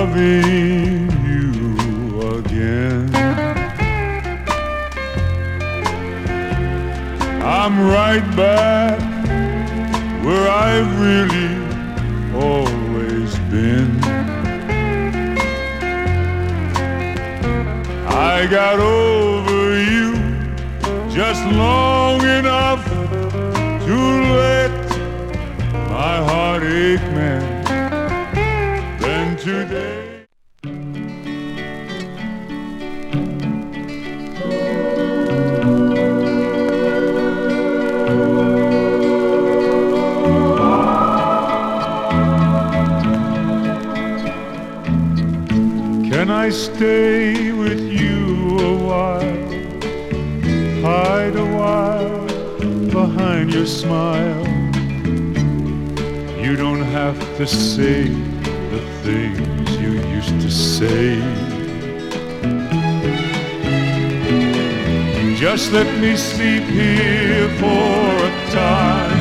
loving you again. I'm right back where I've really always been. I got over you just long enough to let my heart ache, man. Then today can I stay with you a while, hide a while behind your smile? You don't have to say the things you used to say. Just let me sleep here for a time.